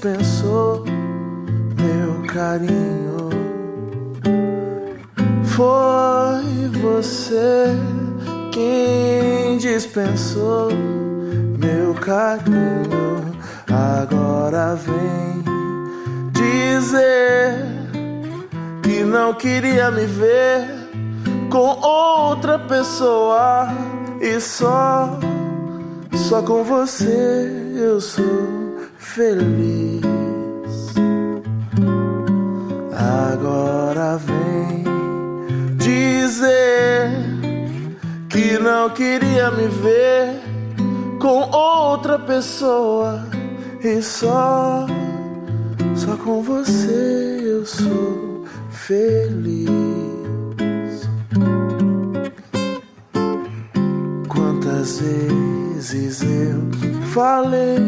dispensou meu carinho. Foi você quem dispensou meu carinho. Agora vem dizer que não queria me ver com outra pessoa. E só com você eu sou feliz. Agora vem dizer que não queria me ver com outra pessoa. E só com você eu sou feliz. Quantas vezes eu falei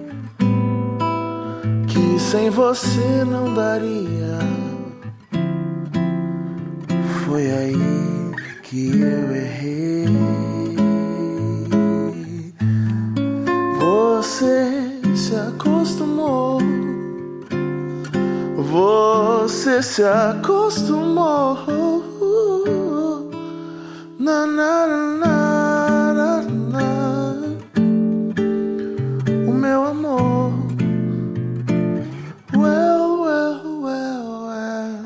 que sem você não daria. Foi aí que eu errei. Você se acostumou. Você se acostumou. Na, na, na, na, na. O meu amor. Well, well, well, well.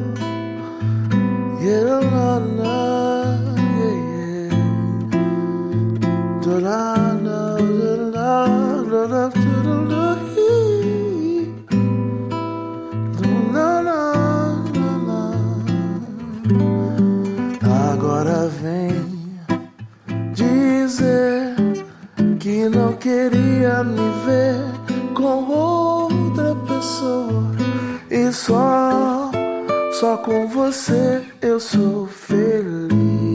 Yeah, na, na, yeah, yeah. Da, da, da, da, da, da, da. Agora vem dizer que não queria me ver com outra pessoa. E só com você eu sou feliz.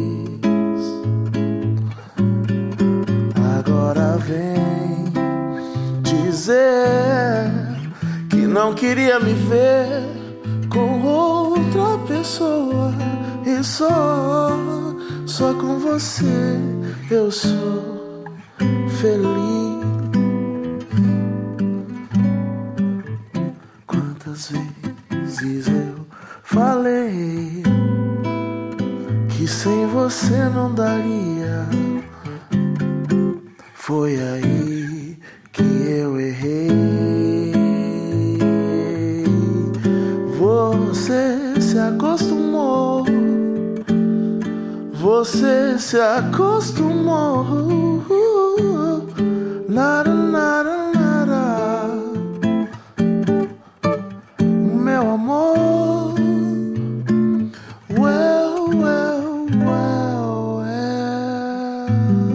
Agora vem dizer que não queria me ver com outra pessoa. E só com você eu sou feliz. Quantas vezes eu falei que sem você não daria. Foi aí que eu errei. Você se acostumou. Você se acostumou. Nada, nada, nada. Meu amor. Well, well, well, well.